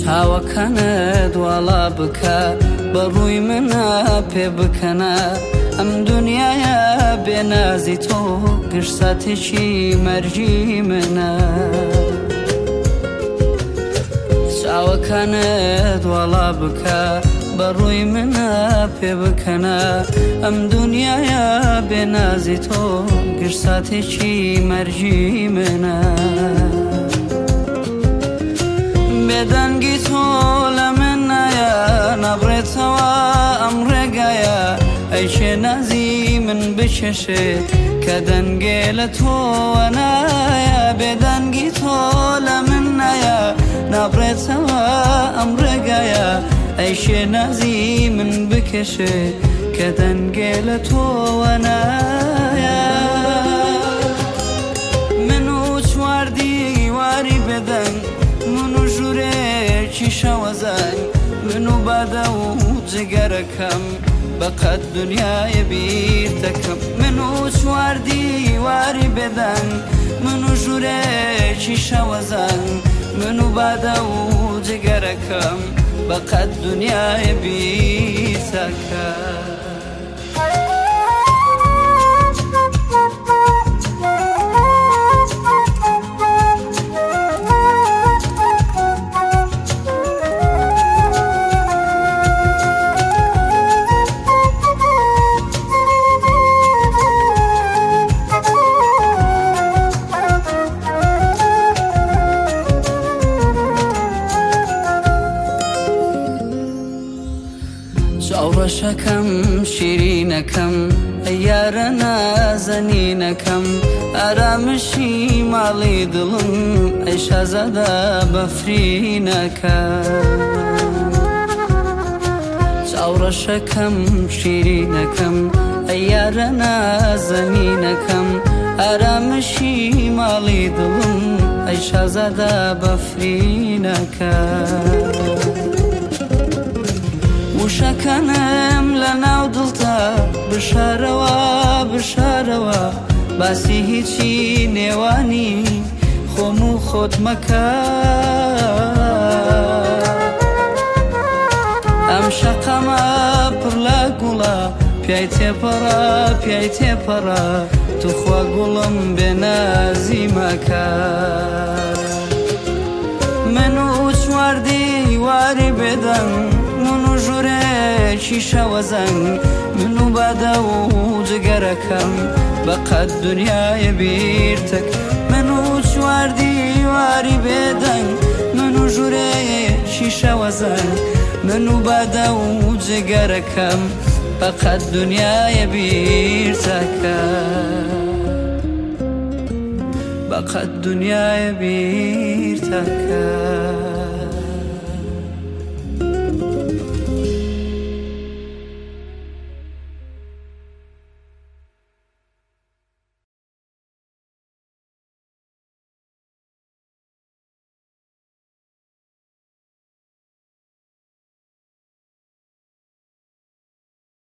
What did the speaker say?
هاوەکانت واڵا بکە بەڕووی منە پێ بکەنە ئەم دنیایە بێنازی تۆ گشتاتێکی مەرجی منە چاوەکانت واڵا بکە بەڕووی منە پێ بکەنە ئەم دنیایە بێنازی تۆ گشتاتێکی مەرجی منە بێدەنگی تۆ لە من نایە نەبڕێتەوە ئەم ڕێگایە ئەی چێ نازی من بچێشێ کە دەنگێ لە تۆوە نایە بێدەنگی تۆ لە من نایە نەبڕێتەوە ئەم ڕێگایە ئەی چێ نازی من بکێشێ کە دەنگێ لە تۆوە نایە من و چواردی واری بێدەنگ من و ژوورێکی شەوەزەنگ من و بادە و جگەرەکەم بەقەت دنیای بیر دەکەم من و چواردی واری بێدەنگ من و ژوورێکی شەوەزەنگ من و بادە و جگەرەکەم بەقەت دنیای بیر دەکەم چاوڕەشەکەم شیرینەکەم ئەی یارە نازەنینەکەم ئارامشی ماڵی دڵم ئەی شازادە بەفرینەکەم چاوڕەشەکەم شیرینەکەم ئەی یارە نازەنینەکەم ئارامشی ماڵی دڵم ئەی شازادە بەفرینەکەم وشەکەنم لە ناو دڵتا بشارەوە بشارەوە باسی هیچی نێوانی خۆم و خۆت مەکە ئەم شەقەمە پڕ لە گوڵە پیای تێپەڕە پیای تێپەڕە توخوا گوڵم بێنازی مەکە من و چواردی واری بێدەنگ من و ژوورێکی شەوەزەنگ من و بادە و جگەرەکەم بەقەت دنیای بیر دەکەم من و چواردی واری بێدەنگ من و ژوورێکی شەوەزەنگ من و بادە و جگەرەکەم بەقەت دنیای بیر دەکەم بەقەت دنیای بیر دەکەم